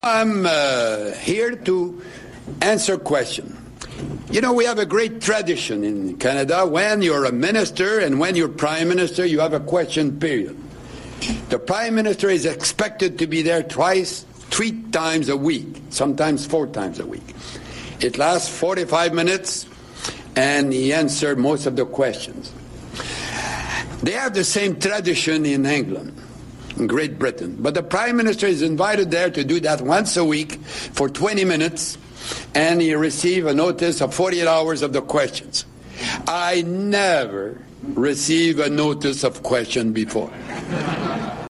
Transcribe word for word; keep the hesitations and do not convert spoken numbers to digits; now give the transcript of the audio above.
I'm uh, here to answer questions. You know, we have a great tradition in Canada. When you're a minister and when you're prime minister, you have a question period. The prime minister is expected to be there twice, three times a week, sometimes four times a week. It lasts forty-five minutes, and he answered most of the questions. They have the same tradition in England, in Great Britain. But the Prime Minister is invited there to do that once a week for twenty minutes, and he receives a notice of forty-eight hours of the questions. I never received a notice of question before.